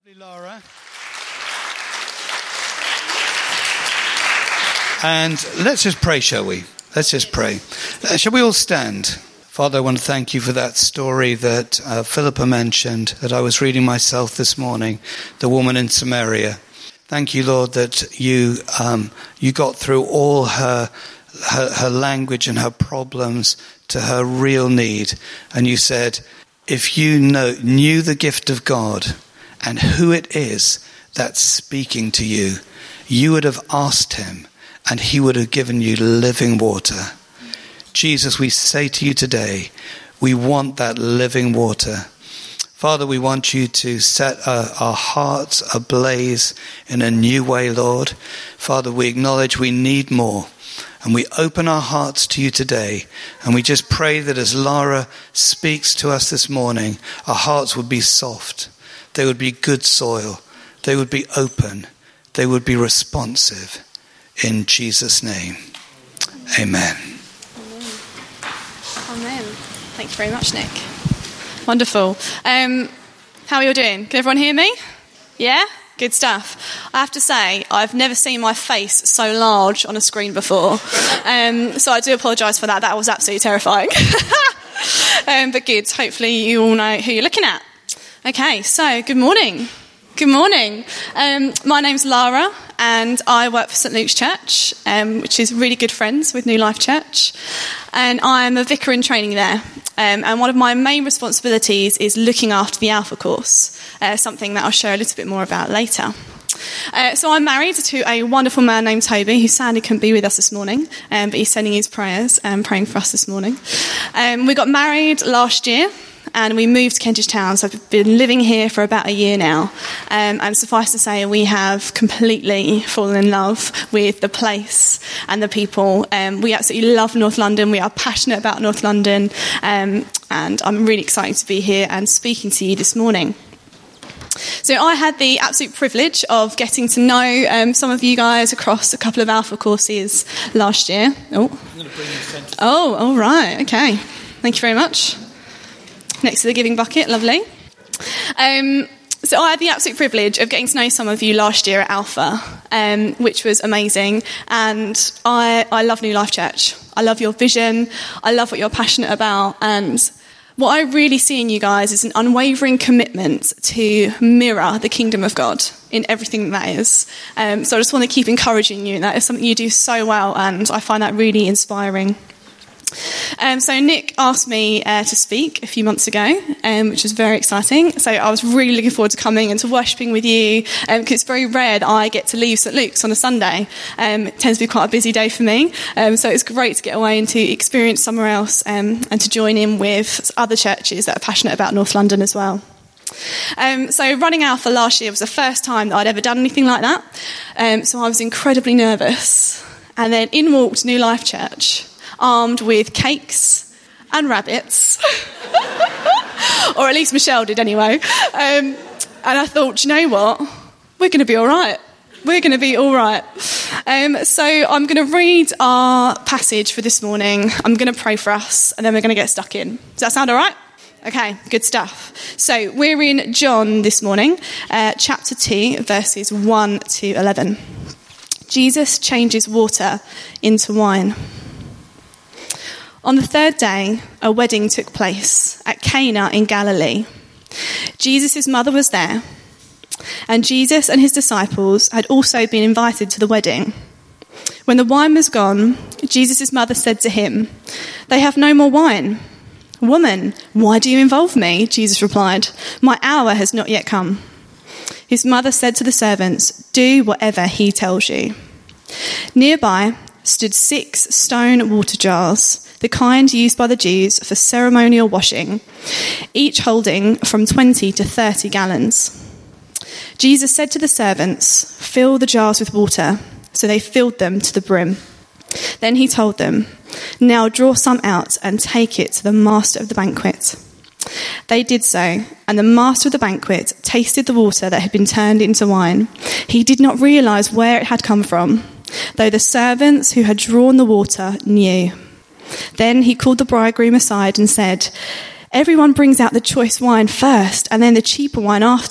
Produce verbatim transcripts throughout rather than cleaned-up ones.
Laura. And let's just pray, shall we? Let's just pray. Uh, shall we all stand? Father, I want to thank you for that story that uh, Philippa mentioned, that I was reading myself this morning, the woman in Samaria. Thank you, Lord, that you um, you got through all her, her her language and her problems to her real need. And you said, if you know knew the gift of God and who it is that's speaking to you, you would have asked him and he would have given you living water. Jesus, we say to you today, we want that living water. Father, we want you to set our, our hearts ablaze in a new way, Lord. Father, we acknowledge we need more. And we open our hearts to you today. And we just pray that as Lara speaks to us this morning, our hearts would be soft. They would be good soil. They would be open. They would be responsive. In Jesus' name, amen. Amen. Thank you very much, Nick. Wonderful. Um, how are you all doing? Can everyone hear me? Yeah? Good stuff. I have to say, I've never seen my face so large on a screen before. Um, so I do apologise for that. That was absolutely terrifying. um, but good. Hopefully you all know who you're looking at. Okay, so good morning. Good morning. Um, my name's Lara and I work for St Luke's Church, um, which is really good friends with New Life Church. And I'm a vicar in training there. Um, and one of my main responsibilities is looking after the Alpha course, uh, something that I'll share a little bit more about later. Uh, so I'm married to a wonderful man named Toby, who sadly couldn't be with us this morning, um, but he's sending his prayers and praying for us this morning. Um, we got married last year. And we moved to Kentish Town, so I've been living here for about a year now. Um, and suffice to say, we have completely fallen in love with the place and the people. Um, we absolutely love North London. We are passionate about North London. Um, and I'm really excited to be here and speaking to you this morning. So I had the absolute privilege of getting to know um, some of you guys across a couple of Alpha courses last year. Oh, I'm going to bring you a sentence. Oh, all right. Okay. Thank you very much. Next to the giving bucket, lovely. Um, so I had the absolute privilege of getting to know some of you last year at Alpha, um, which was amazing. And I, I love New Life Church. I love your vision. I love what you're passionate about. And what I really see in you guys is an unwavering commitment to mirror the kingdom of God in everything that is. Um, so I just want to keep encouraging you. That is something you do so well, and I find that really inspiring. Um, so Nick asked me uh, to speak a few months ago, um, which was very exciting. So I was really looking forward to coming and to worshipping with you, because um, it's very rare that I get to leave St Luke's on a Sunday. Um, it tends to be quite a busy day for me. Um, so it's great to get away and to experience somewhere else um, and to join in with other churches that are passionate about North London as well. Um, so running Alpha last year was the first time that I'd ever done anything like that. Um, so I was incredibly nervous. And then in walked New Life Church, armed with cakes and rabbits. Or at least Michelle did anyway. Um, and I thought, do you know what? We're going to be all right. We're going to be all right. Um, so I'm going to read our passage for this morning. I'm going to pray for us, and then we're going to get stuck in. Does that sound all right? Okay, good stuff. So we're in John this morning, uh, chapter two, verses one to eleven. Jesus changes water into wine. On the third day, a wedding took place at Cana in Galilee. Jesus' mother was there, and Jesus and his disciples had also been invited to the wedding. When the wine was gone, Jesus' mother said to him, "They have no more wine." "Woman, why do you involve me?" Jesus replied. "My hour has not yet come." His mother said to the servants, "Do whatever he tells you." Nearby stood six stone water jars, the kind used by the Jews for ceremonial washing, each holding from twenty to thirty gallons. Jesus said to the servants, "Fill the jars with water." So they filled them to the brim. Then he told them, "Now draw some out and take it to the master of the banquet." They did so, and the master of the banquet tasted the water that had been turned into wine. He did not realize where it had come from, though the servants who had drawn the water knew. Then he called the bridegroom aside and said, "Everyone brings out the choice wine first, and then the cheaper wine after.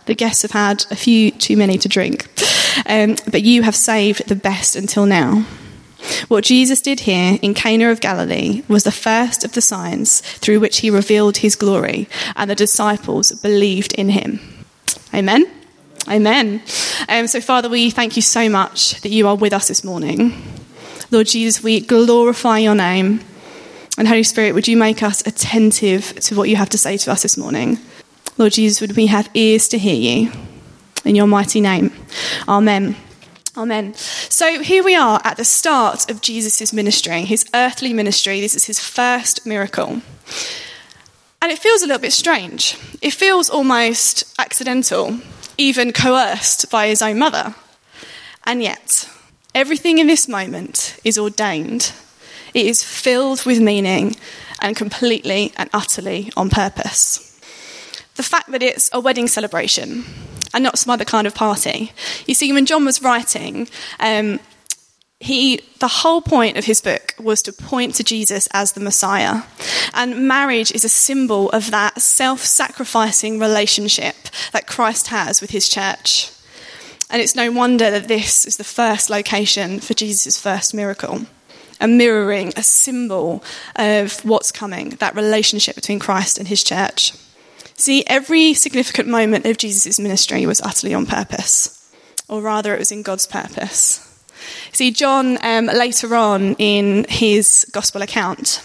The guests have had a few too many to drink, um, but you have saved the best until now. What Jesus did here in Cana of Galilee was the first of the signs through which he revealed his glory, and the disciples believed in him. Amen? Amen. Um, so, Father, we thank you so much that you are with us this morning. Lord Jesus, we glorify your name. And Holy Spirit, would you make us attentive to what you have to say to us this morning? Lord Jesus, would we have ears to hear you? In your mighty name. Amen. Amen. So here we are at the start of Jesus' ministry, his earthly ministry. This is his first miracle. And it feels a little bit strange. It feels almost accidental, even coerced by his own mother. And yet, everything in this moment is ordained. It is filled with meaning and completely and utterly on purpose. The fact that it's a wedding celebration and not some other kind of party. You see, when John was writing, um, he the whole point of his book was to point to Jesus as the Messiah. And marriage is a symbol of that self-sacrificing relationship that Christ has with his church. And it's no wonder that this is the first location for Jesus' first miracle. A mirroring, a symbol of what's coming, that relationship between Christ and his church. See, every significant moment of Jesus' ministry was utterly on purpose, or rather it was in God's purpose. See, John, um, later on in his gospel account,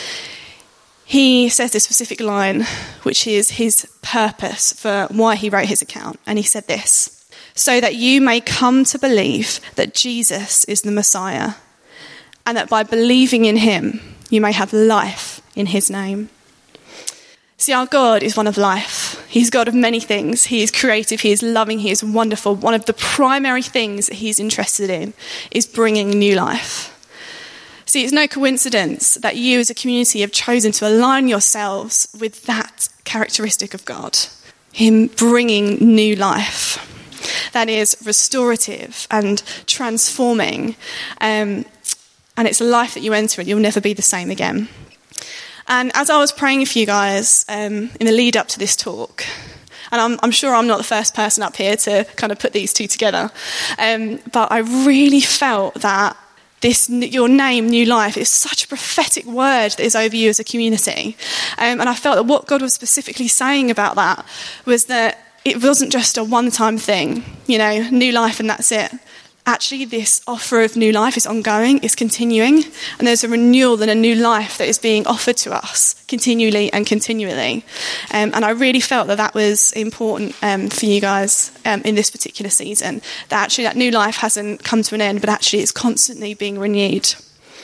he says this specific line, which is his purpose for why he wrote his account. And he said this, so that you may come to believe that Jesus is the Messiah, and that by believing in him, you may have life in his name. See, our God is one of life. He's God of many things. He is creative, he is loving, he is wonderful. One of the primary things that he's interested in is bringing new life. See, it's no coincidence that you as a community have chosen to align yourselves with that characteristic of God, him bringing new life. That is restorative and transforming. Um, and it's a life that you enter and you'll never be the same again. And as I was praying for you guys um, in the lead up to this talk, and I'm, I'm sure I'm not the first person up here to kind of put these two together, um, but I really felt that this, your name, New Life, is such a prophetic word that is over you as a community. Um, and I felt that what God was specifically saying about that was that it wasn't just a one-time thing, you know, new life and that's it. Actually, this offer of new life is ongoing, it's continuing, and there's a renewal and a new life that is being offered to us continually and continually. Um, and I really felt that that was important um, for you guys um, in this particular season, that actually that new life hasn't come to an end, but actually it's constantly being renewed.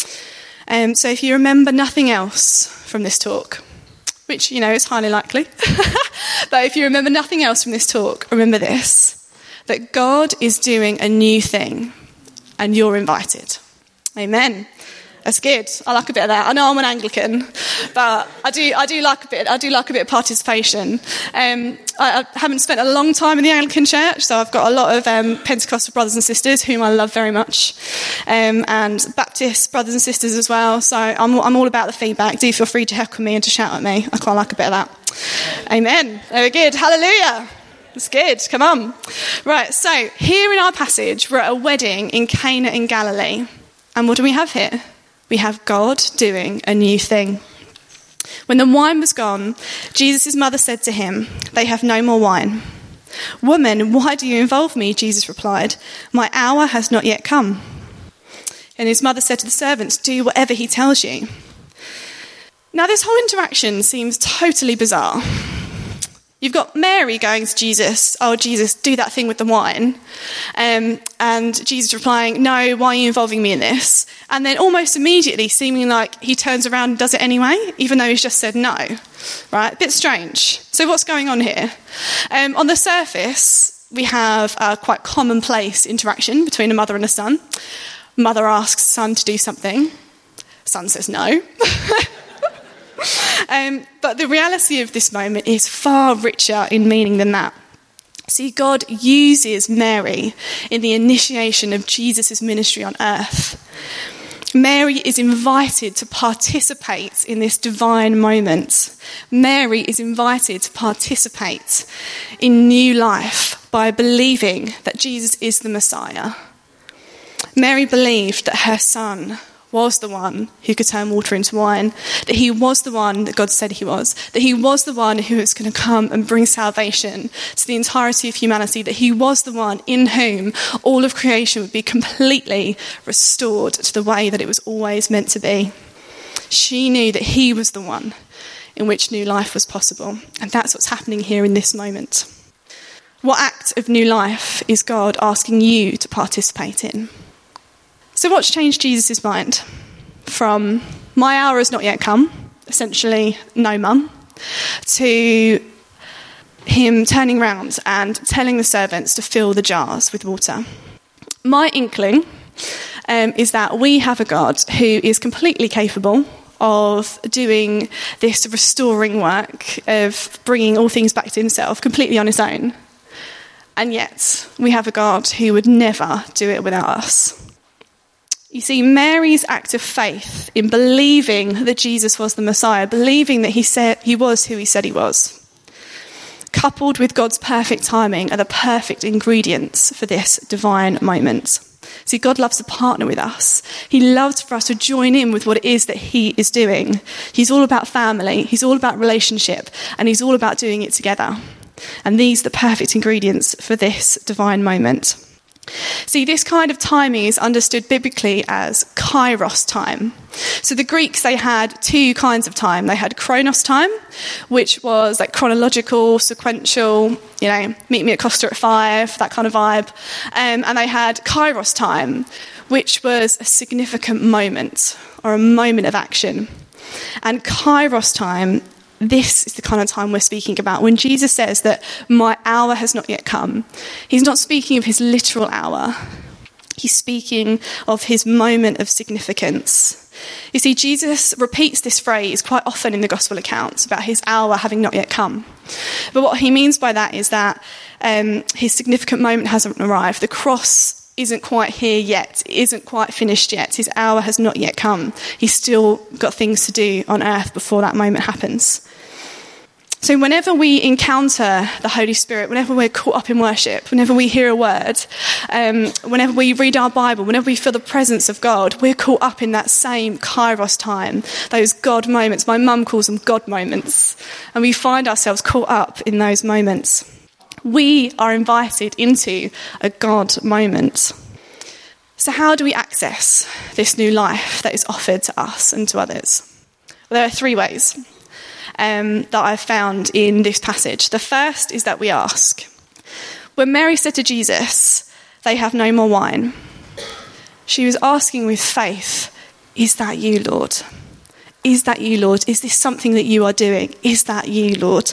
Um, so if you remember nothing else from this talk, which, you know, is highly likely, but if you remember nothing else from this talk, remember this. That God is doing a new thing and you're invited. Amen. That's good. I like a bit of that. I know I'm an Anglican, but I do I do like a bit I do like a bit of participation. Um, I, I haven't spent a long time in the Anglican Church, so I've got a lot of um, Pentecostal brothers and sisters whom I love very much, um, and Baptist brothers and sisters as well. So I'm I'm all about the feedback. Do feel free to heckle me and to shout at me. I quite like a bit of that. Amen. Very good. Hallelujah. It's good. Come on. Right, so here in our passage, we're at a wedding in Cana in Galilee. And what do we have here? We have God doing a new thing. When the wine was gone, Jesus' mother said to him, "They have no more wine." "Woman, why do you involve me?" Jesus replied. "My hour has not yet come." And his mother said to the servants, "Do whatever he tells you." Now, this whole interaction seems totally bizarre. You've got Mary going to Jesus, "Oh, Jesus, do that thing with the wine." Um, and Jesus replying, "No, why are you involving me in this?" And then almost immediately, seeming like he turns around and does it anyway, even though he's just said no. Right? A bit strange. So what's going on here? Um, on the surface, we have a quite commonplace interaction between a mother and a son. Mother asks son to do something. Son says no. Um, but the reality of this moment is far richer in meaning than that. See, God uses Mary in the initiation of Jesus' ministry on earth. Mary is invited to participate in this divine moment. Mary is invited to participate in new life by believing that Jesus is the Messiah. Mary believed that her son was the one who could turn water into wine, that he was the one that God said he was, that he was the one who was going to come and bring salvation to the entirety of humanity, that he was the one in whom all of creation would be completely restored to the way that it was always meant to be. She knew that he was the one in which new life was possible, and that's what's happening here in this moment. What act of new life is God asking you to participate in? So what's changed Jesus' mind? From my hour has not yet come, essentially no mum, to him turning round and telling the servants to fill the jars with water. My inkling um, is that we have a God who is completely capable of doing this restoring work, of bringing all things back to himself completely on his own. And yet we have a God who would never do it without us. You see, Mary's act of faith in believing that Jesus was the Messiah, believing that he said he was who he said he was, coupled with God's perfect timing, are the perfect ingredients for this divine moment. See, God loves to partner with us. He loves for us to join in with what it is that he is doing. He's all about family, he's all about relationship, and he's all about doing it together. And these are the perfect ingredients for this divine moment. See, this kind of timing is understood biblically as kairos time. So the Greeks, they had two kinds of time. They had chronos time, which was like chronological, sequential, you know, meet me at Costa at five, that kind of vibe. Um, and they had kairos time, which was a significant moment or a moment of action. And kairos time, this is the kind of time we're speaking about. When Jesus says that my hour has not yet come, he's not speaking of his literal hour. He's speaking of his moment of significance. You see, Jesus repeats this phrase quite often in the gospel accounts about his hour having not yet come. But what he means by that is that um, his significant moment hasn't arrived. The cross isn't quite here yet. It isn't quite finished yet. His hour has not yet come. He's still got things to do on earth before that moment happens. So whenever we encounter the Holy Spirit, whenever we're caught up in worship, whenever we hear a word, um, whenever we read our Bible, whenever we feel the presence of God, we're caught up in that same kairos time, those God moments. My mum calls them God moments. And we find ourselves caught up in those moments. We are invited into a God moment. So how do we access this new life that is offered to us and to others? Well, there are three ways um, that I've found in this passage. The first is that we ask. When Mary said to Jesus, "They have no more wine," she was asking with faith, "Is that you, Lord? Is that you, Lord? Is this something that you are doing? Is that you, Lord?"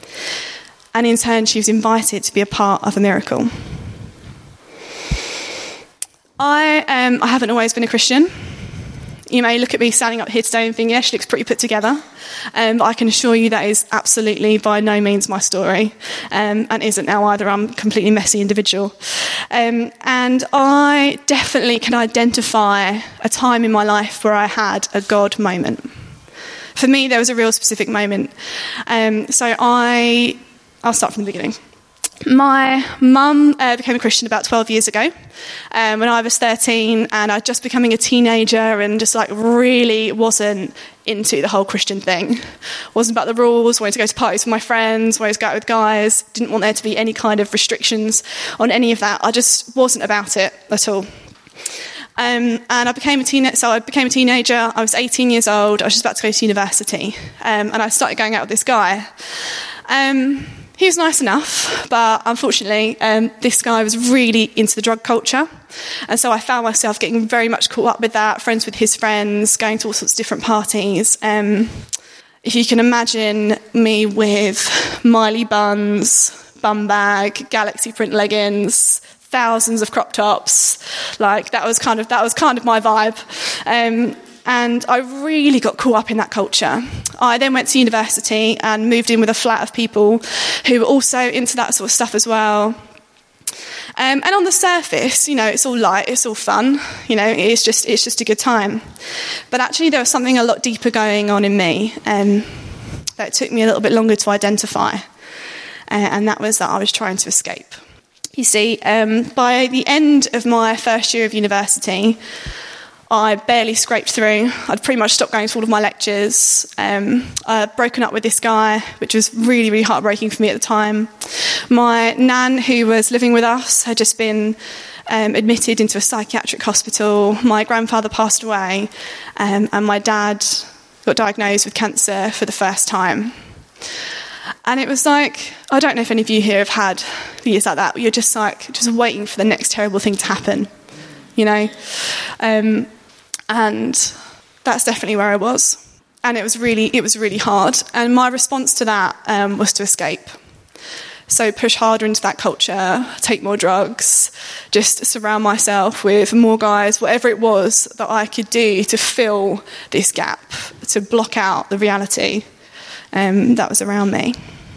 And in turn, she was invited to be a part of a miracle. I um, I haven't always been a Christian. You may look at me standing up here today and think, yeah, she looks pretty put together. Um, but I can assure you that is absolutely by no means my story, um, and isn't now either. I'm a completely messy individual. Um, and I definitely can identify a time in my life where I had a God moment. For me, there was a real specific moment. Um, so I... I'll start from the beginning. My mum uh, became a Christian about twelve years ago um, when I was thirteen, and I'd just becoming a teenager and just like really wasn't into the whole Christian thing. Wasn't about the rules, wanted to go to parties with my friends, wanted to go out with guys, didn't want there to be any kind of restrictions on any of that. I just wasn't about it at all. Um, and I became a teenager. So I became a teenager. I was eighteen years old. I was just about to go to university, um, and I started going out with this guy. Um, He was nice enough, but unfortunately, um, this guy was really into the drug culture. And so I found myself getting very much caught up with that, friends with his friends, going to all sorts of different parties. Um, if you can imagine me with Miley buns, bum bag, galaxy print leggings, thousands of crop tops, like that was kind of that was kind of my vibe. Um, And I really got caught up in that culture. I then went to university and moved in with a flat of people who were also into that sort of stuff as well. Um, and on the surface, you know, it's all light, it's all fun, you know, it's just it's just a good time. But actually there was something a lot deeper going on in me um, that took me a little bit longer to identify. Uh, and that was that I was trying to escape. You see, um, by the end of my first year of university, I barely scraped through. I'd pretty much stopped going to all of my lectures. Um, I'd broken up with this guy, which was really, really heartbreaking for me at the time. My nan, who was living with us, had just been um, admitted into a psychiatric hospital. My grandfather passed away, um, and my dad got diagnosed with cancer for the first time. And it was like, I don't know if any of you here have had years like that, where you're just like, just waiting for the next terrible thing to happen, you know? Um, and that's definitely where I was. And it was really, it was really hard. And my response to that um, was to escape. So push harder into that culture, take more drugs, just surround myself with more guys, whatever it was that I could do to fill this gap, to block out the reality um, that was around me.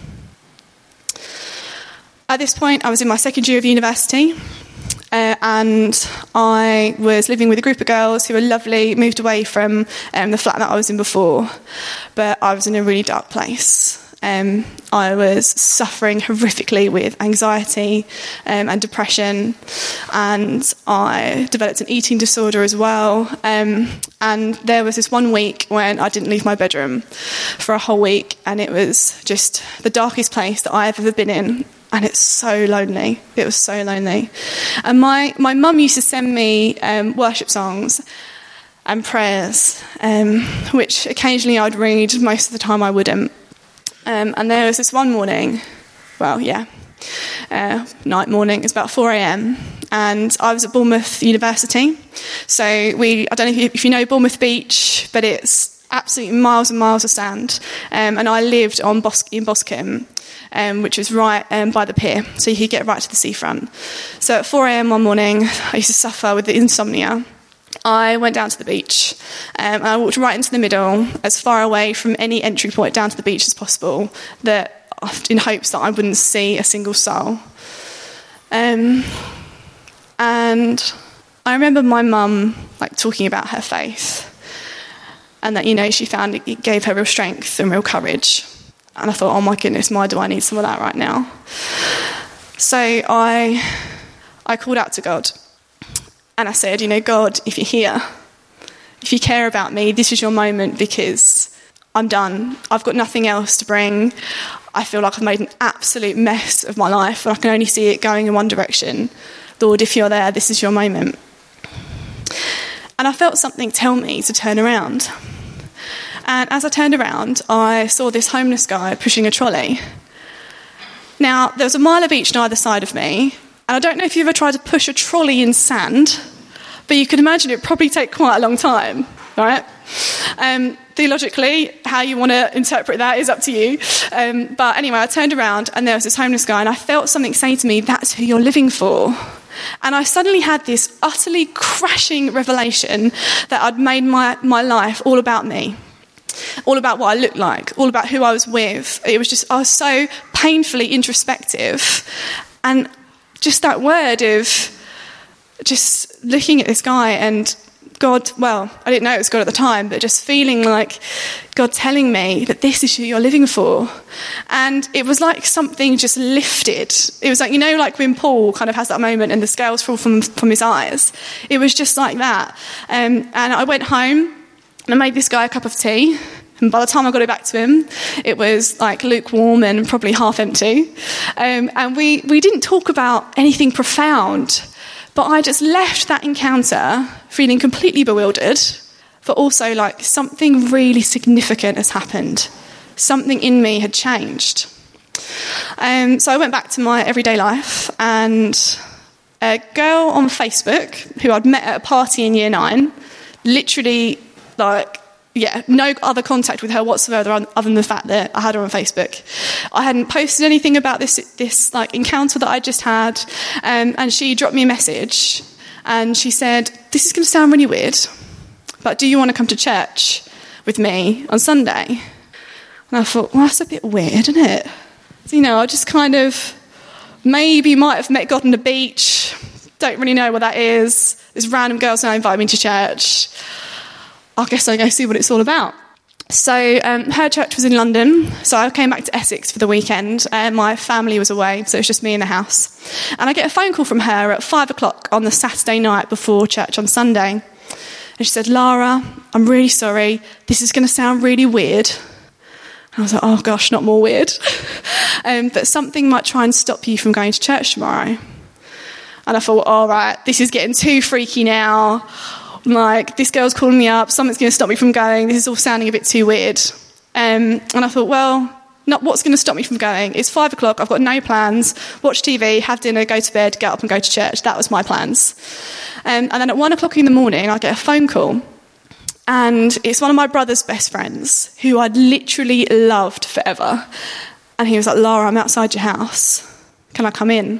At this point, I was in my second year of university. Uh, and I was living with a group of girls who were lovely, moved away from um, the flat that I was in before, but I was in a really dark place. Um, I was suffering horrifically with anxiety um, and depression, and I developed an eating disorder as well. Um, and there was this one week when I didn't leave my bedroom for a whole week, and it was just the darkest place that I've ever been in. And it's so lonely. It was so lonely. And my, my mum used to send me um, worship songs and prayers, um, which occasionally I'd read, most of the time I wouldn't. Um, and there was this one morning, well, yeah, uh, night morning, it was about four a.m, and I was at Bournemouth University. So we, I don't know if you, if you know Bournemouth Beach, but it's absolutely miles and miles of sand. Um, and I lived on Bos- in Boscombe. Um, which was right um, by the pier, so you could get right to the seafront. So at four a.m. one morning, I used to suffer with the insomnia. I went down to the beach, um, and I walked right into the middle, as far away from any entry point down to the beach as possible, that in hopes that I wouldn't see a single soul. Um, and I remember my mum like talking about her faith, and that, you know, she found it, it gave her real strength and real courage. And I thought, oh my goodness, why do I need some of that right now? So I I called out to God. And I said, you know, God, if you're here, if you care about me, this is your moment, because I'm done. I've got nothing else to bring. I feel like I've made an absolute mess of my life, and I can only see it going in one direction. Lord, if you're there, this is your moment. And I felt something tell me to turn around. And as I turned around, I saw this homeless guy pushing a trolley. Now, there was a mile of beach on either side of me, and I don't know if you've ever tried to push a trolley in sand, but you can imagine it would probably take quite a long time, right? Um, theologically, how you want to interpret that is up to you. Um, but anyway, I turned around, and there was this homeless guy, and I felt something say to me, that's who you're living for. And I suddenly had this utterly crashing revelation that I'd made my, my life all about me. All about what I looked like, all about who I was with. It was just, I was so painfully introspective. And just that word of just looking at this guy and God, well, I didn't know it was God at the time, but just feeling like God telling me that this is who you're living for. And it was like something just lifted. It was like, you know, like when Paul kind of has that moment and the scales fall from, from his eyes. It was just like that. Um, and I went home, and I made this guy a cup of tea, and by the time I got it back to him, it was like lukewarm and probably half empty. Um, and we, we didn't talk about anything profound, but I just left that encounter feeling completely bewildered, but also like something really significant has happened. Something in me had changed. Um, so I went back to my everyday life, and a girl on Facebook who I'd met at a party in year nine, literally like, yeah, no other contact with her whatsoever other than the fact that I had her on Facebook. I hadn't posted anything about this this like encounter that I just had, um, and she dropped me a message, and she said, "This is going to sound really weird, but do you want to come to church with me on Sunday?" And I thought, well, that's a bit weird, isn't it? So, you know, I just kind of maybe might have met God on the beach. Don't really know what that is. This random girl's now invited me to church. I guess I'll go see what it's all about. So um, her church was in London, so I came back to Essex for the weekend. Uh, my family was away, so it was just me in the house. And I get a phone call from her at five o'clock on the Saturday night before church on Sunday. And she said, Lara, I'm really sorry. This is going to sound really weird. And I was like, oh gosh, not more weird. um, but something might try and stop you from going to church tomorrow. And I thought, all right, this is getting too freaky now. Like, this girl's calling me up, something's going to stop me from going, this is all sounding a bit too weird. Um, and I thought, well, not what's going to stop me from going? It's five o'clock, I've got no plans, watch T V, have dinner, go to bed, get up and go to church. That was my plans. Um, and then at one o'clock in the morning, I get a phone call. And it's one of my brother's best friends, who I'd literally loved forever. And he was like, Lara, I'm outside your house. Can I come in?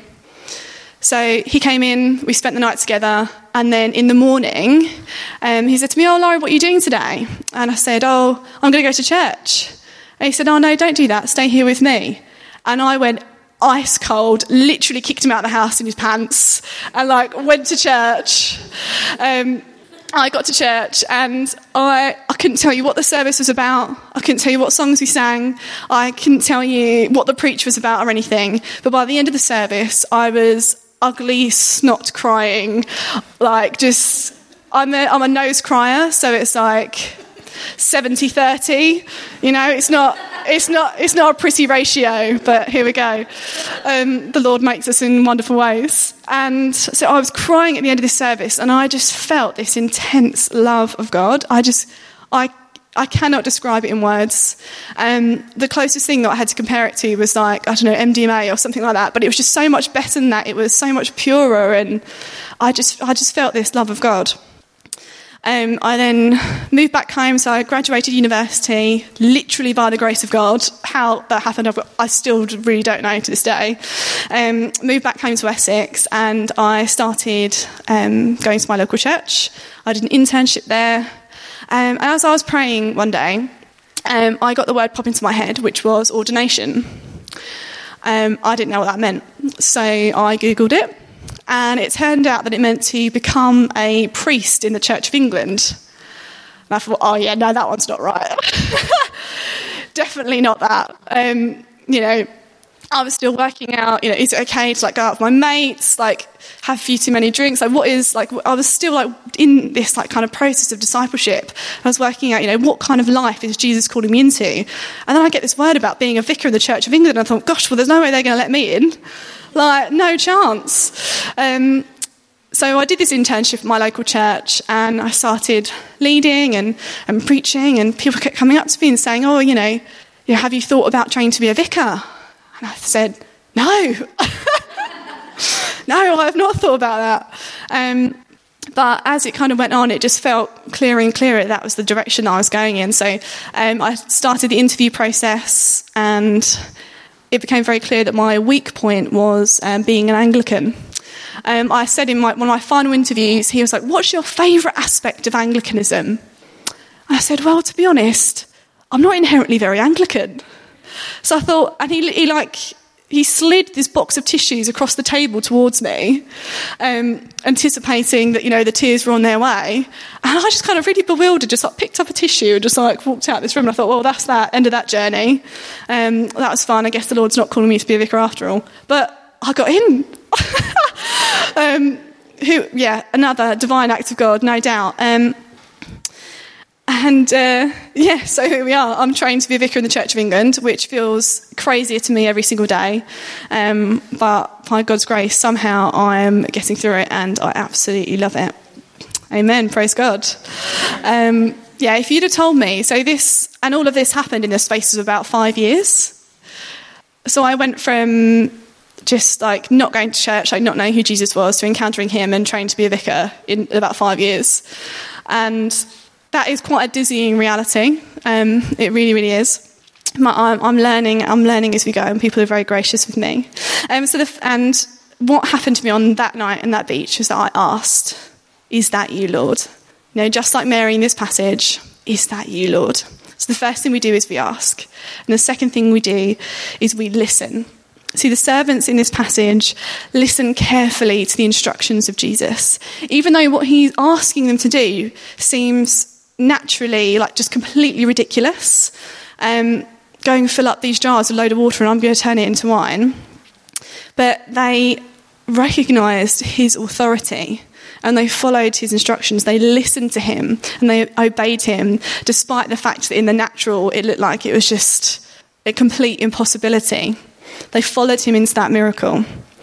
So he came in, we spent the night together, and then in the morning, um, he said to me, oh, Laurie, what are you doing today? And I said, oh, I'm going to go to church. And he said, oh, no, don't do that, stay here with me. And I went ice cold, literally kicked him out of the house in his pants, and, like, went to church. Um, I got to church, and I, I couldn't tell you what the service was about. I couldn't tell you what songs we sang. I couldn't tell you what the preach was about or anything. But by the end of the service, I was ugly, snot crying, like just, I'm a, I'm a nose crier, so it's like seventy thirty, you know, it's not, it's not, it's not a pretty ratio, but here we go. Um, the Lord makes us in wonderful ways. And so I was crying at the end of this service, and I just felt this intense love of God. I just, I I cannot describe it in words. Um, the closest thing that I had to compare it to was like, I don't know, M D M A or something like that. But it was just so much better than that. It was so much purer, and I just, I just felt this love of God. Um, I then moved back home, so I graduated university, literally by the grace of God. How that happened, I've got, I still really don't know to this day. Um, moved back home to Essex, and I started um, going to my local church. I did an internship there. Um, and as I was praying one day, um, I got the word pop into my head, which was ordination. Um, I didn't know what that meant, so I Googled it, and it turned out that it meant to become a priest in the Church of England. And I thought, oh yeah, no, that one's not right. Definitely not that. Um, you know, I was still working out, you know, is it okay to like go out with my mates, like have a few too many drinks? Like what is, like, I was still like in this like kind of process of discipleship. I was working out, you know, what kind of life is Jesus calling me into? And then I get this word about being a vicar in the Church of England, and I thought, gosh, well, there's no way they're going to let me in. Like, no chance. Um, so I did this internship at my local church, and I started leading and, and preaching, and people kept coming up to me and saying, oh, you know, you know, have you thought about training to be a vicar? And I said, no. No, I have not thought about that. Um, but as it kind of went on, it just felt clearer and clearer that was the direction I was going in. So um, I started the interview process, and it became very clear that my weak point was um, being an Anglican. Um, I said in my, one of my final interviews, he was like, what's your favourite aspect of Anglicanism? And I said, well, to be honest, I'm not inherently very Anglican. So I thought, and he, he like, he slid this box of tissues across the table towards me, um, anticipating that, you know, the tears were on their way. And I just kind of really bewildered, just like picked up a tissue and just like walked out this room. And I thought, well, that's that, end of that journey. Um, that was fun. I guess the Lord's not calling me to be a vicar after all. But I got in. um, who, yeah, another divine act of God, no doubt. Um, And, uh, yeah, so here we are. I'm trained to be a vicar in the Church of England, which feels crazier to me every single day. Um, but by God's grace, somehow I'm getting through it, and I absolutely love it. Amen. Praise God. Um, yeah, if you'd have told me, so this, and all of this happened in the space of about five years. So I went from just like not going to church, like not knowing who Jesus was, to encountering him and trained to be a vicar in about five years. And that is quite a dizzying reality. Um, it really, really is. My, I'm, I'm learning. I'm learning as we go, and people are very gracious with me. Um, so, the, and what happened to me on that night in that beach was that I asked, "Is that you, Lord?" You know, just like Mary in this passage, "Is that you, Lord?" So the first thing we do is we ask, and the second thing we do is we listen. See, the servants in this passage listen carefully to the instructions of Jesus, even though what he's asking them to do seems naturally like just completely ridiculous. Um, go and fill up these jars with a load of water and I'm going to turn it into wine. But they recognised his authority and they followed his instructions. They listened to him and they obeyed him, despite the fact that in the natural it looked like it was just a complete impossibility. They followed him into that miracle.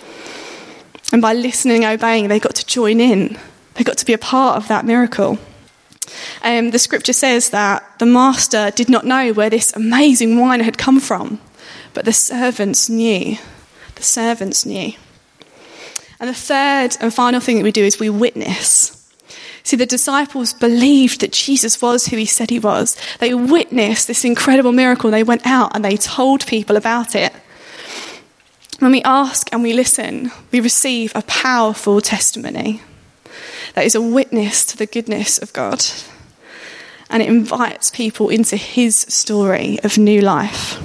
And by listening and obeying, they got to join in. They got to be a part of that miracle. Um, the scripture says that the master did not know where this amazing wine had come from, but the servants knew. The servants knew. And the third and final thing that we do is we witness. See, the disciples believed that Jesus was who he said he was. They witnessed this incredible miracle. They went out and they told people about it. When we ask and we listen, we receive a powerful testimony that is a witness to the goodness of God. And it invites people into his story of new life.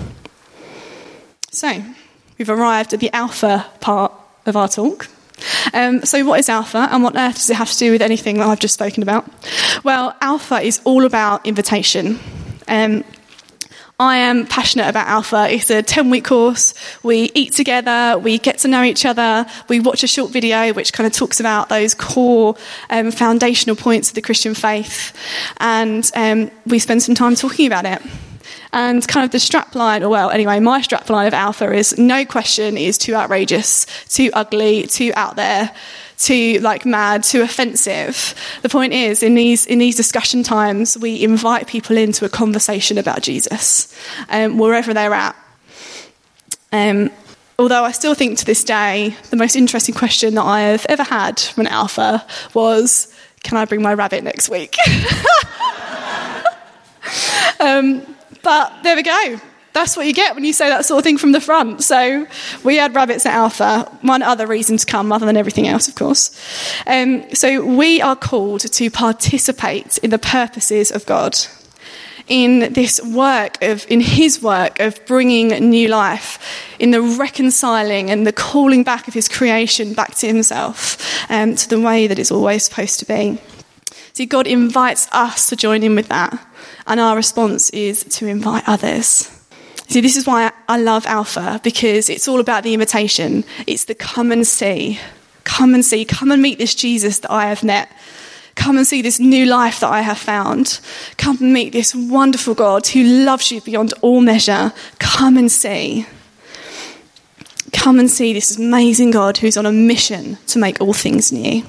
So, we've arrived at the Alpha part of our talk. Um, so what is Alpha and what on earth does it have to do with anything that I've just spoken about? Well, Alpha is all about invitation. Um, I am passionate about Alpha. It's a ten-week course. We eat together, we get to know each other, we watch a short video which kind of talks about those core um, foundational points of the Christian faith, and um, we spend some time talking about it. And kind of the strapline, or well, anyway, my strapline of Alpha is no question is too outrageous, too ugly, too out there, too like mad, too offensive. The point is, in these in these discussion times, we invite people into a conversation about Jesus, um, wherever they're at. Um, although I still think to this day, the most interesting question that I have ever had from an Alpha was, "Can I bring my rabbit next week?" um, But there we go. That's what you get when you say that sort of thing from the front. So we had rabbits at Alpha. One other reason to come, other than everything else, of course. Um, so we are called to participate in the purposes of God, in this work of, in his work of bringing new life, in the reconciling and the calling back of his creation back to himself, um, to the way that it's always supposed to be. See, God invites us to join in with that. And our response is to invite others. See, this is why I love Alpha, because it's all about the invitation. It's the come and see. Come and see. Come and meet this Jesus that I have met. Come and see this new life that I have found. Come and meet this wonderful God who loves you beyond all measure. Come and see. Come and see this amazing God who's on a mission to make all things new.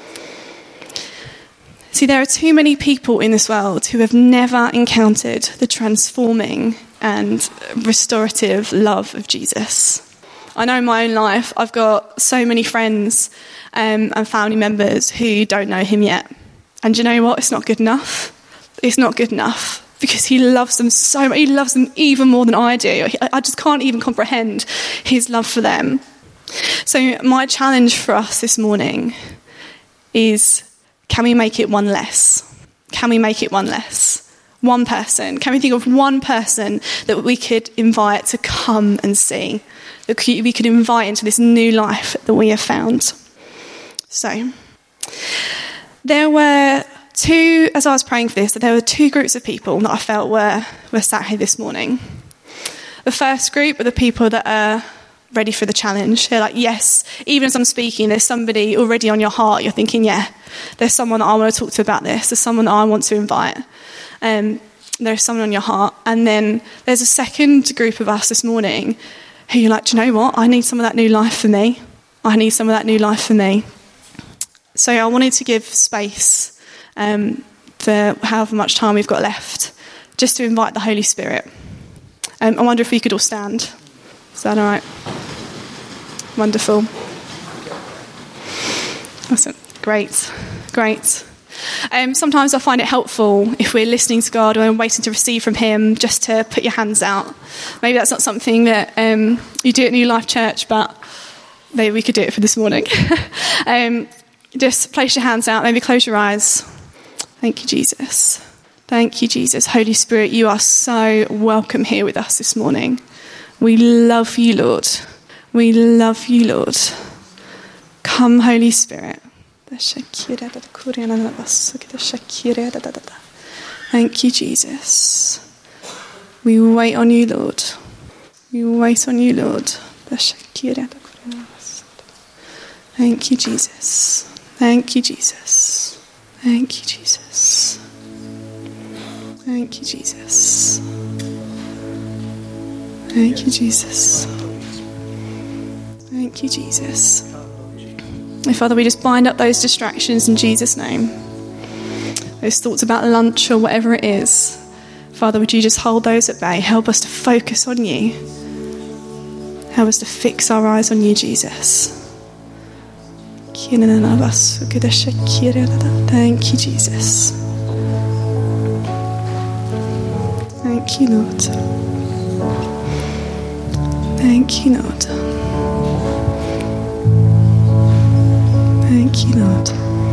See, there are too many people in this world who have never encountered the transforming and restorative love of Jesus. I know in my own life, I've got so many friends um, and family members who don't know him yet. And do you know what? It's not good enough. It's not good enough because he loves them so much. He loves them even more than I do. I just can't even comprehend his love for them. So my challenge for us this morning is, can we make it one less? Can we make it one less? One person. Can we think of one person that we could invite to come and see? That we could invite into this new life that we have found? So, there were two, as I was praying for this, that there were two groups of people that I felt were, were sat here this morning. The first group are the people that are ready for the challenge. They're like, yes, even as I'm speaking, there's somebody already on your heart. You're thinking, yeah, there's someone that I want to talk to about this. There's someone that I want to invite. Um, there's someone on your heart. And then there's a second group of us this morning who you're like, do you know what? I need some of that new life for me. I need some of that new life for me. So I wanted to give space um, for however much time we've got left, just to invite the Holy Spirit. Um, I wonder if we could all stand. Is that all right? Wonderful. Awesome. Great. Great. Um, sometimes I find it helpful if we're listening to God and we're waiting to receive from him, just to put your hands out. Maybe that's not something that um, you do at New Life Church, but maybe we could do it for this morning. um, just place your hands out. Maybe close your eyes. Thank you, Jesus. Thank you, Jesus. Holy Spirit, you are so welcome here with us this morning. We love you, Lord. We love you, Lord. Come, Holy Spirit. Thank you, Jesus. We wait on you, Lord. We wait on you, Lord. Thank you, Jesus. Thank you, Jesus. Thank you, Jesus. Thank you, Jesus. Thank you, Jesus. Thank you, Jesus. And Father, we just bind up those distractions in Jesus' name. Those thoughts about lunch or whatever it is. Father, would you just hold those at bay? Help us to focus on you. Help us to fix our eyes on you, Jesus. Thank you, Jesus. Thank you, Lord. Thank you, Lord. Thank you, Lord.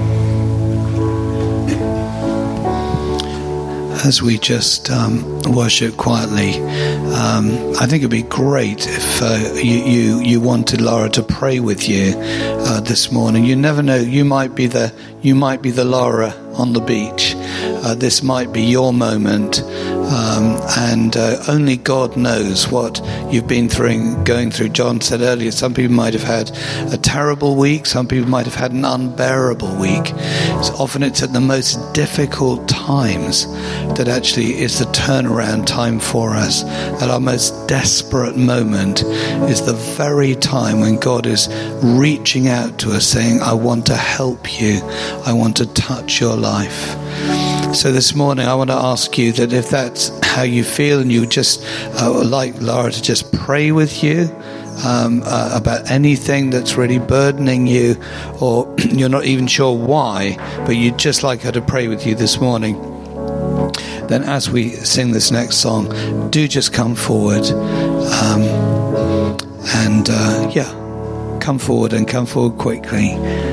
As we just um, worship quietly, um, I think it'd be great if uh, you, you you wanted Laura to pray with you uh, this morning. You never know; you might be the you might be the Laura on the beach. Uh, this might be your moment, um, and uh, only God knows what you've been through, going through. John said earlier, some people might have had a terrible week, some people might have had an unbearable week. So often it's at the most difficult times that actually is the turnaround time for us. At our most desperate moment is the very time when God is reaching out to us saying, I want to help you, I want to touch your life. So this morning I want to ask you that if that's how you feel and you just uh, like Laura to just pray with you um, uh, about anything that's really burdening you, or you're not even sure why, but you'd just like her to pray with you this morning, then as we sing this next song, do just come forward um, and uh, yeah, come forward and come forward quickly.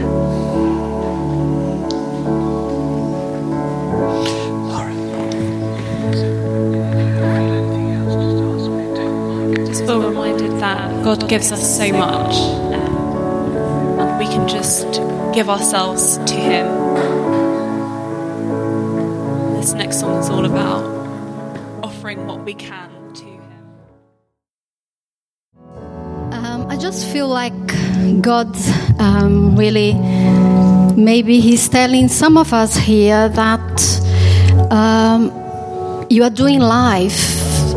God gives us so much, um, and we can just give ourselves to Him. This next song is all about offering what we can to Him. Um, I just feel like God um, really, maybe He's telling some of us here that um, you are doing life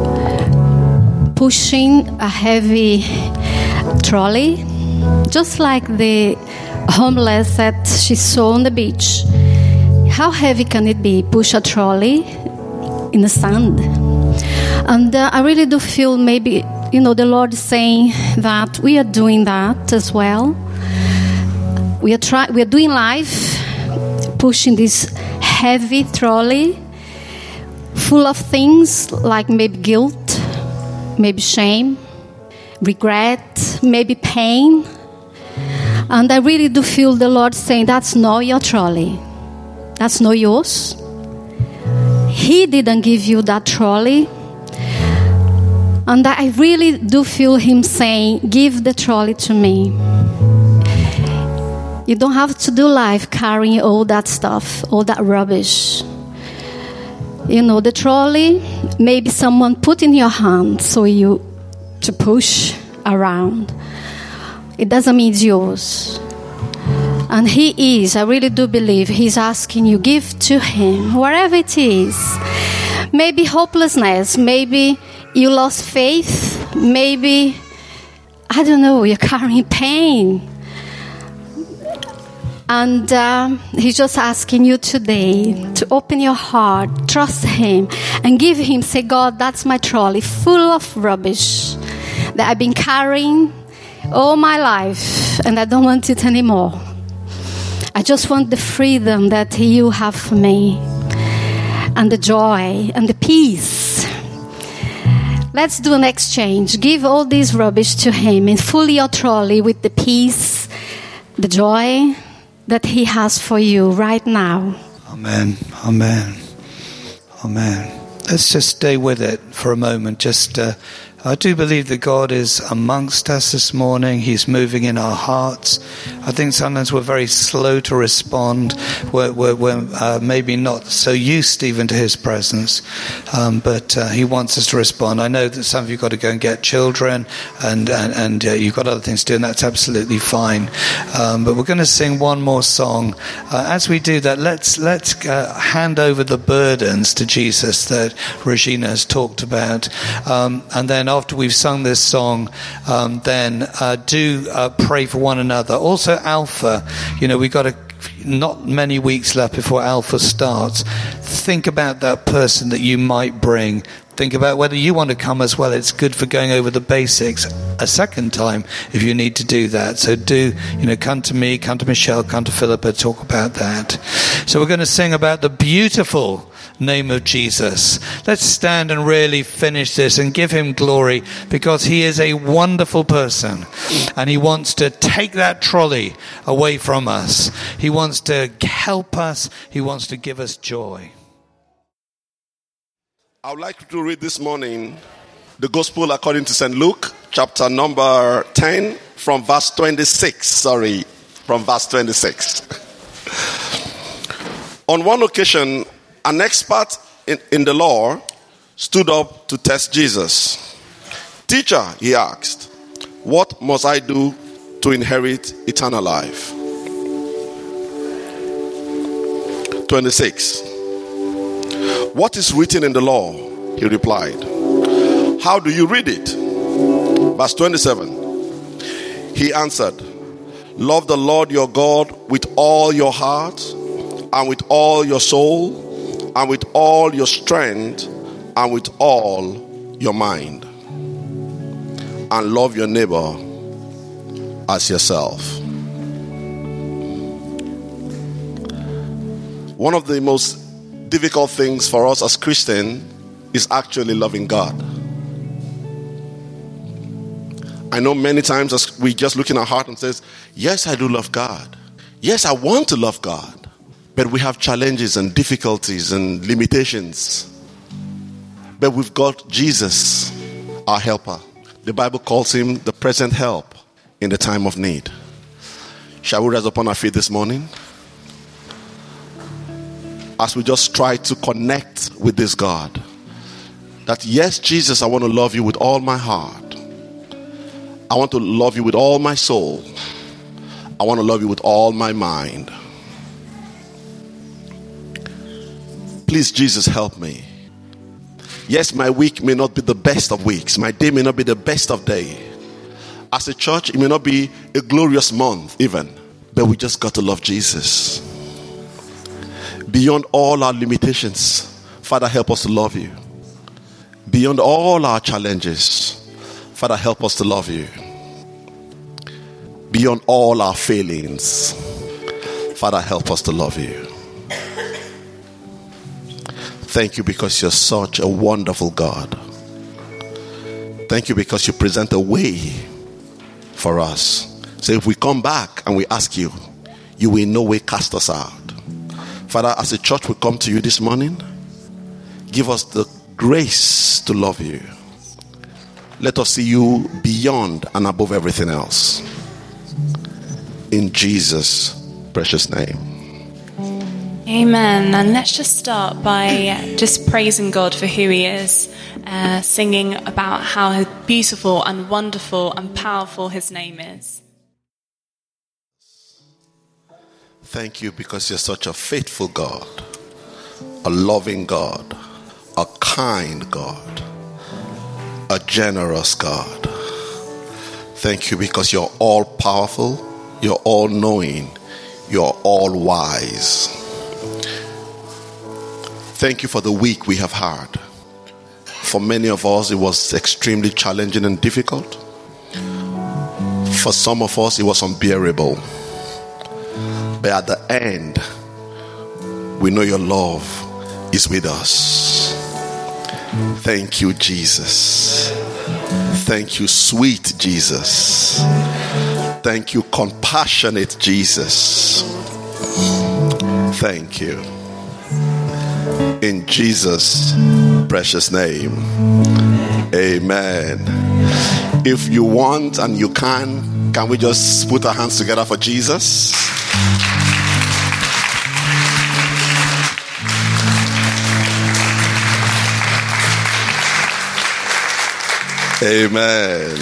pushing a heavy trolley, just like the homeless that she saw on the beach. How heavy can it be, push a trolley in the sand? And uh, I really do feel maybe, you know, the Lord is saying that we are doing that as well. We are try- we are doing life, pushing this heavy trolley full of things like maybe guilt, maybe shame, regret, maybe pain. And I really do feel the Lord saying, that's not your trolley. That's not yours. He didn't give you that trolley. And I really do feel Him saying, give the trolley to me. You don't have to do life carrying all that stuff, all that rubbish. You know, the trolley, maybe someone put in your hand so you to push around. It doesn't mean it's yours. And He is, I really do believe, He's asking you, give to Him, wherever it is. Maybe hopelessness, maybe you lost faith, maybe, I don't know, you're carrying pain. And um, He's just asking you today to open your heart, trust Him, and give Him, say, God, that's my trolley full of rubbish that I've been carrying all my life, and I don't want it anymore. I just want the freedom that you have for me, and the joy, and the peace. Let's do an exchange. Give all this rubbish to Him and fill your trolley with the peace, the joy that He has for you right now. Amen. Amen. Amen. Let's just stay with it for a moment. Just uh, I do believe that God is amongst us this morning. He's moving in our hearts. I think sometimes we're very slow to respond. We're, we're, we're uh, maybe not so used even to his presence, um, but uh, he wants us to respond. I know that some of you got to go and get children, and and, and uh, you've got other things to do, and that's absolutely fine. Um, but we're going to sing one more song. Uh, as we do that, let's let's uh, hand over the burdens to Jesus that Regina has talked about, um, and then after we've sung this song, um, then uh, do uh, pray for one another. Also, Alpha, you know, we've got a, not many weeks left before Alpha starts. Think about that person that you might bring. Think about whether you want to come as well. It's good for going over the basics a second time if you need to do that. So do, you know, come to me, come to Michelle, come to Philippa, talk about that. So we're going to sing about the beautiful name of Jesus. Let's stand and really finish this and give him glory, because he is a wonderful person and he wants to take that trolley away from us. He wants to help us. He wants to give us joy. I would like to read this morning the Gospel according to Saint Luke, chapter number ten, from verse twenty-six. Sorry, from verse twenty-six. On one occasion, an expert in, in the law stood up to test Jesus. "Teacher," he asked, "what must I do to inherit eternal life?" twenty-six. "What is written in the law?" he replied. "How do you read it?" Verse twenty-seven. He answered, "Love the Lord your God with all your heart, and with all your soul, and with all your strength, and with all your mind. And love your neighbor as yourself." One of the most difficult things for us as Christians is actually loving God. I know many times as we just look in our heart and says, yes, I do love God. Yes, I want to love God. But we have challenges and difficulties and limitations. But we've got Jesus, our helper. The Bible calls him the present help in the time of need. Shall we rise upon our feet this morning? As we just try to connect with this God. That yes, Jesus, I want to love you with all my heart. I want to love you with all my soul. I want to love you with all my mind. Please, Jesus, help me. Yes, my week may not be the best of weeks. My day may not be the best of day. As a church, it may not be a glorious month even. But we just got to love Jesus. Beyond all our limitations, Father, help us to love you. Beyond all our challenges, Father, help us to love you. Beyond all our failings, Father, help us to love you. Thank you because you're such a wonderful God. Thank you because you present a way for us. So if we come back and we ask you, you will in no way cast us out. Father, as a church we come to you this morning. Give us the grace to love you. Let us see you beyond and above everything else. In Jesus' precious name. Amen. And let's just start by just praising God for who he is, uh, singing about how beautiful and wonderful and powerful his name is. Thank you because you're such a faithful God, a loving God, a kind God, a generous God. Thank you because you're all powerful, you're all knowing, you're all wise. Thank you for the week we have had. For many of us, it was extremely challenging and difficult. For some of us, it was unbearable. But at the end, we know your love is with us. Thank you, Jesus. Thank you, sweet Jesus. Thank you, compassionate Jesus. Thank you. In Jesus' precious name. Amen. If you want and you can, can we just put our hands together for Jesus? Amen.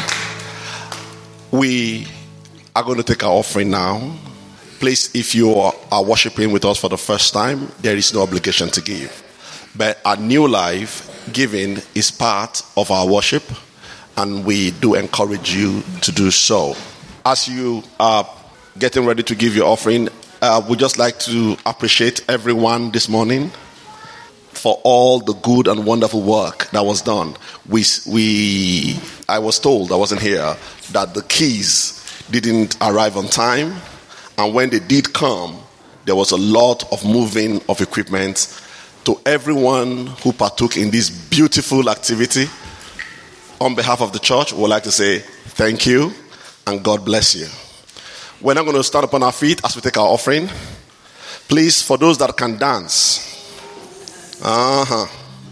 We are going to take our offering now. Please, if you are, are worshiping with us for the first time, there is no obligation to give. But our new life, giving is part of our worship, and we do encourage you to do so. As you are getting ready to give your offering, uh, we'd just like to appreciate everyone this morning for all the good and wonderful work that was done. We, we, I was told, I wasn't here, that the keys didn't arrive on time, and when they did come, there was a lot of moving of equipment. To everyone who partook in this beautiful activity, on behalf of the church, we would like to say thank you and God bless you. We're now going to stand upon our feet as we take our offering. Please, for those that can dance, uh-huh,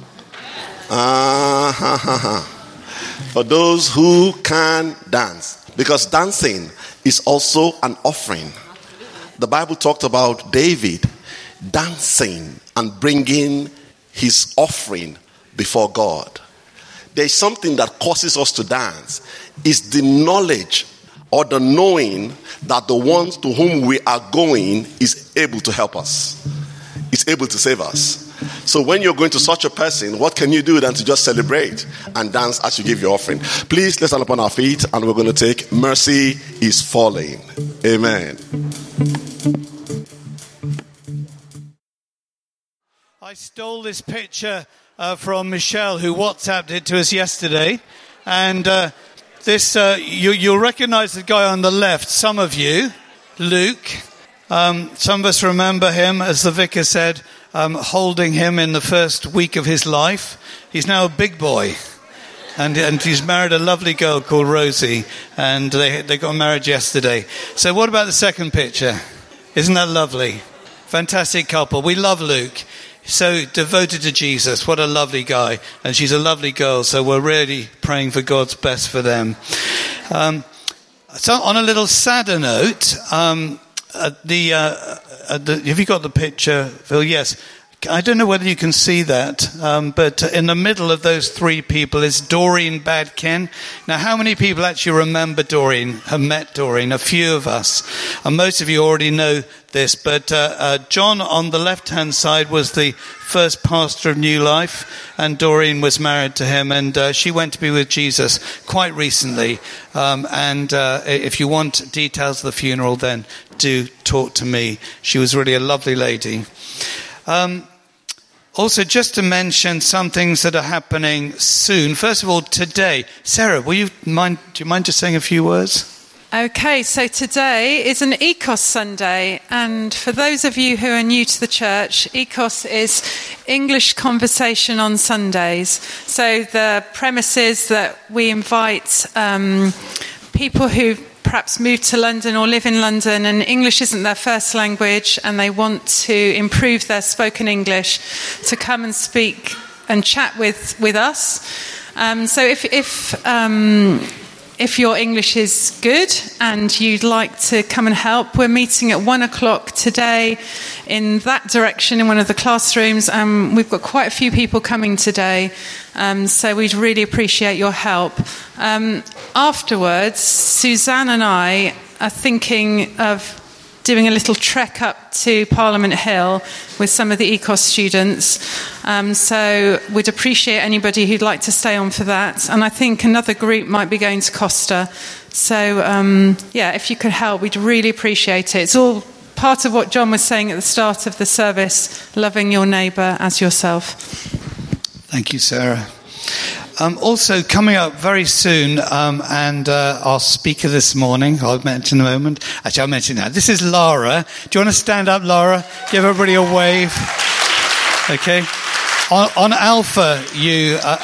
uh-huh, for those who can dance, because dancing is also an offering. The Bible talked about David dancing and bringing his offering before God. There is something that causes us to dance. It's the knowledge or the knowing that the one to whom we are going is able to help us, is able to save us. So when you're going to such a person, what can you do than to just celebrate and dance as you give your offering? Please, let's stand upon our feet and we're going to take Mercy is Falling. Amen. I stole this picture uh, from Michelle, who WhatsApped it to us yesterday. And uh, this, uh, you, you'll recognize the guy on the left, some of you, Luke. Um, some of us remember him, as the vicar said, um, holding him in the first week of his life. He's now a big boy. And, and he's married a lovely girl called Rosie. And they, they got married yesterday. So what about the second picture? Isn't that lovely? Fantastic couple. We love Luke. So devoted to Jesus. What a lovely guy. And she's a lovely girl. So we're really praying for God's best for them. Um, so on a little sadder note, um, uh, the, uh, uh, the have you got the picture, Phil? Yes. I don't know whether you can see that, um, but in the middle of those three people is Doreen Badkin. Now, how many people actually remember Doreen, have met Doreen? A few of us. And most of you already know this, but uh, uh, John on the left-hand side was the first pastor of New Life, and Doreen was married to him, and uh, she went to be with Jesus quite recently. Um, and uh, if you want details of the funeral, then do talk to me. She was really a lovely lady. Um, Also, just to mention some things that are happening soon. First of all, today, Sarah, will you mind? Do you mind just saying a few words? Okay, so today is an E C O S Sunday, and for those of you who are new to the church, E C O S is English Conversation on Sundays. So the premise is that we invite um, people who perhaps moved to London or live in London and English isn't their first language and they want to improve their spoken English to come and speak and chat with, with us. Um, so if if, um, if your English is good and you'd like to come and help, we're meeting at one o'clock today in that direction in one of the classrooms. Um, we've got quite a few people coming today, um, so we'd really appreciate your help. Um, afterwards, Suzanne and I are thinking of doing a little trek up to Parliament Hill with some of the E C O S students. Um, so we'd appreciate anybody who'd like to stay on for that. And I think another group might be going to Costa. So, um, yeah, if you could help, we'd really appreciate it. It's all part of what John was saying at the start of the service, loving your neighbour as yourself. Thank you, Sarah. Um, also, coming up very soon, um, and uh, our speaker this morning, I'll mention in a moment. Actually, I'll mention now. This is Lara. Do you want to stand up, Lara? Give everybody a wave. Okay. On, on Alpha, you, uh, uh,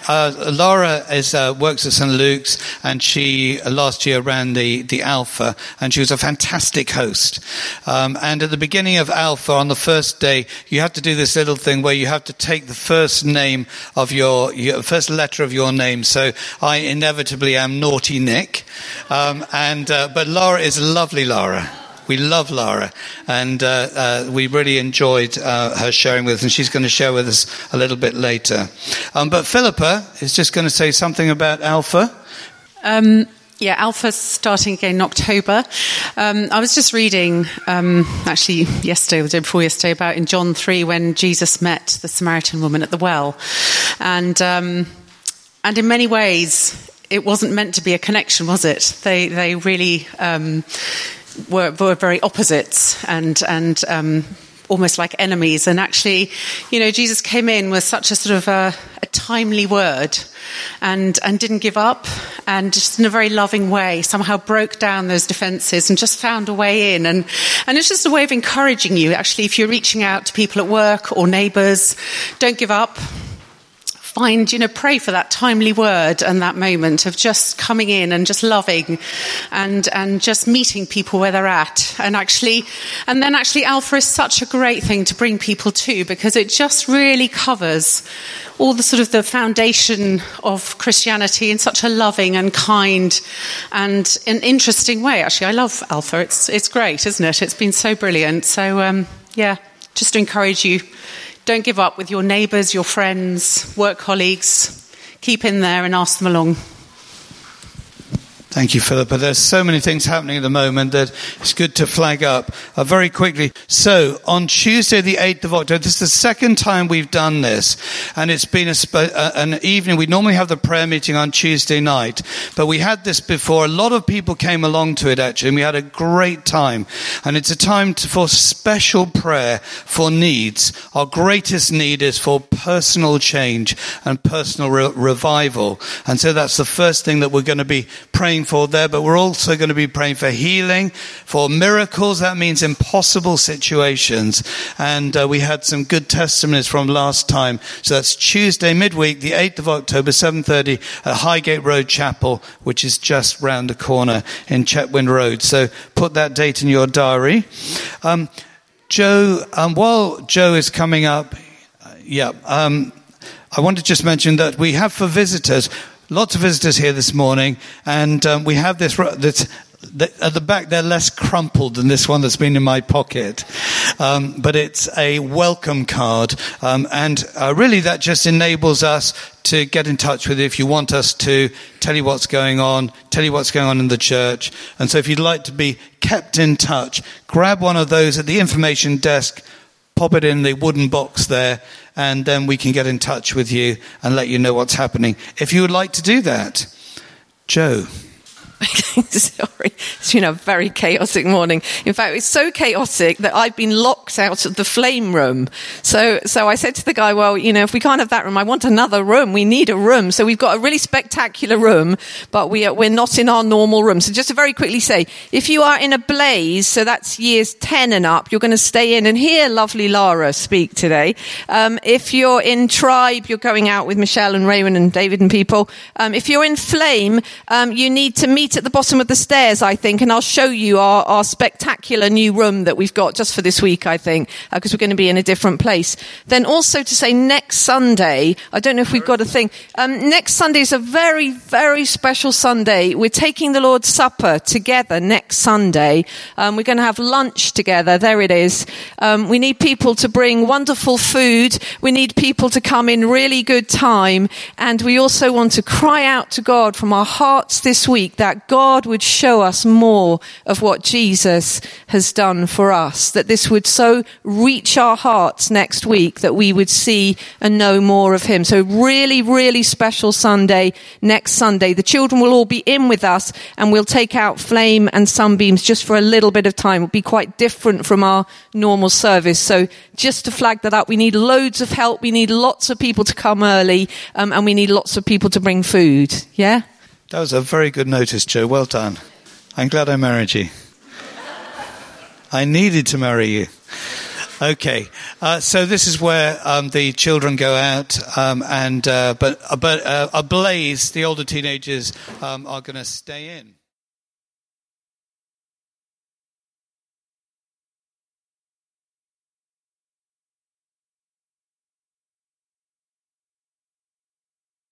uh, Laura is, uh, works at Saint Luke's, and she uh, last year ran the, the Alpha, and she was a fantastic host. Um, and at the beginning of Alpha, on the first day, you have to do this little thing where you have to take the first name of your, your first letter of your name. So I inevitably am Naughty Nick, um, and uh, but Laura is lovely, Laura. We love Laura, and uh, uh, we really enjoyed uh, her sharing with us, and she's going to share with us a little bit later. Um, but Philippa is just going to say something about Alpha. Um, yeah, Alpha's starting again in October. Um, I was just reading, um, actually yesterday, or the day before yesterday, about in John three when Jesus met the Samaritan woman at the well. And um, and in many ways, it wasn't meant to be a connection, was it? They, they really... Um, Were, were very opposites and and um, almost like enemies. And actually, you know, Jesus came in with such a sort of a, a timely word, and and didn't give up, and just in a very loving way somehow broke down those defences and just found a way in. And and it's just a way of encouraging you. Actually, if you're reaching out to people at work or neighbours, don't give up. Find, you know, pray for that timely word and that moment of just coming in and just loving and and just meeting people where they're at. And actually, and then actually Alpha is such a great thing to bring people to, because it just really covers all the sort of the foundation of Christianity in such a loving and kind and an interesting way. Actually, I love Alpha. It's it's great, isn't it? It's been so brilliant. So, um, yeah, just to encourage you, don't give up with your neighbours, your friends, work colleagues. Keep in there and ask them along. Thank you, Philippa. There's so many things happening at the moment that it's good to flag up uh, very quickly. So, on Tuesday, the eighth of October, this is the second time we've done this, and it's been a sp- uh, an evening. We normally have the prayer meeting on Tuesday night, but we had this before. A lot of people came along to it, actually, and we had a great time. And it's a time to, for special prayer for needs. Our greatest need is for personal change and personal re- revival. And so that's the first thing that we're going to be praying for there, but we're also going to be praying for healing, for miracles. That means impossible situations. And uh, we had some good testimonies from last time. So that's Tuesday midweek, the eighth of October, seven thirty at Highgate Road Chapel, which is just round the corner in Chetwynd Road. So put that date in your diary. Um, Joe, um, while Joe is coming up, uh, yeah, um, I want to just mention that we have for visitors, lots of visitors here this morning, and um, we have this, this the, at the back. They're less crumpled than this one that's been in my pocket, um, but it's a welcome card, um, and uh, really that just enables us to get in touch with you if you want us to tell you what's going on, tell you what's going on in the church. And so if you'd like to be kept in touch, grab one of those at the information desk, pop it in the wooden box there, and then we can get in touch with you and let you know what's happening. If you would like to do that. Joe. Sorry, it's been a very chaotic morning. In fact, it's so chaotic that I've been locked out of the flame room. So, so I said to the guy, well, you know, if we can't have that room, I want another room. We need a room. So we've got a really spectacular room, but we are, we're not in our normal room. So just to very quickly say, if you are in a blaze, so that's years ten and up, you're going to stay in and hear lovely Lara speak today. Um, if you're in tribe, you're going out with Michelle and Raymond and David and people. Um, if you're in flame, um, you need to meet at the bottom of the stairs, I think, and I'll show you our, our spectacular new room that we've got just for this week, I think, because uh, we're going to be in a different place. Then also to say next Sunday, I don't know if we've got a thing, um, next Sunday is a very, very special Sunday. We're taking the Lord's Supper together next Sunday. Um, we're going to have lunch together. There it is. Um, we need people to bring wonderful food. We need people to come in really good time. And we also want to cry out to God from our hearts this week that God would show us more of what Jesus has done for us, that this would so reach our hearts next week that we would see and know more of him. So really, really special Sunday, next Sunday. The children will all be in with us, and we'll take out flame and sunbeams just for a little bit of time. It'll be quite different from our normal service. So just to flag that up, we need loads of help. We need lots of people to come early, um, and we need lots of people to bring food. Yeah? That was a very good notice, Joe. Well done. I'm glad I married you. I needed to marry you. Okay, uh, so this is where um, the children go out, um, and uh, but uh, but uh, Ablaze, the older teenagers, um, are going to stay in.